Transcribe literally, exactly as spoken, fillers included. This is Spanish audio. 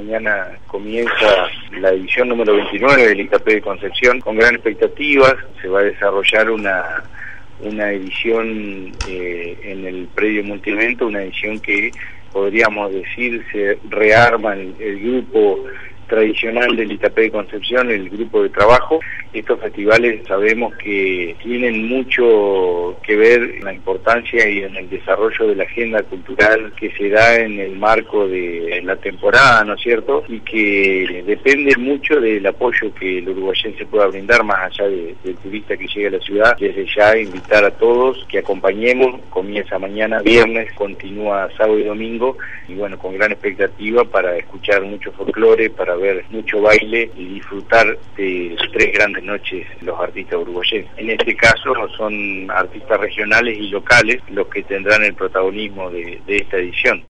Mañana comienza la edición número veintinueve del ITAPE de Concepción con gran expectativas. Se va a desarrollar una, una edición eh, en el predio multievento, una edición que podríamos decir se rearma el, el grupo tradicional del ITAPE de Concepción, el grupo de trabajo. Estos festivales sabemos que tienen mucho que ver en la importancia y en el desarrollo de la agenda cultural que se da en el marco de la temporada, ¿no es cierto? Y que depende mucho del apoyo que el uruguayense pueda brindar, más allá de, del turista que llegue a la ciudad. Desde ya invitar a todos que acompañemos. Comienza mañana viernes, continúa sábado y domingo, y bueno, con gran expectativa para escuchar mucho folclore, para ver mucho baile y disfrutar de tres grandes noches los artistas uruguayenses. En este caso son artistas regionales y locales los que tendrán el protagonismo de, de esta edición.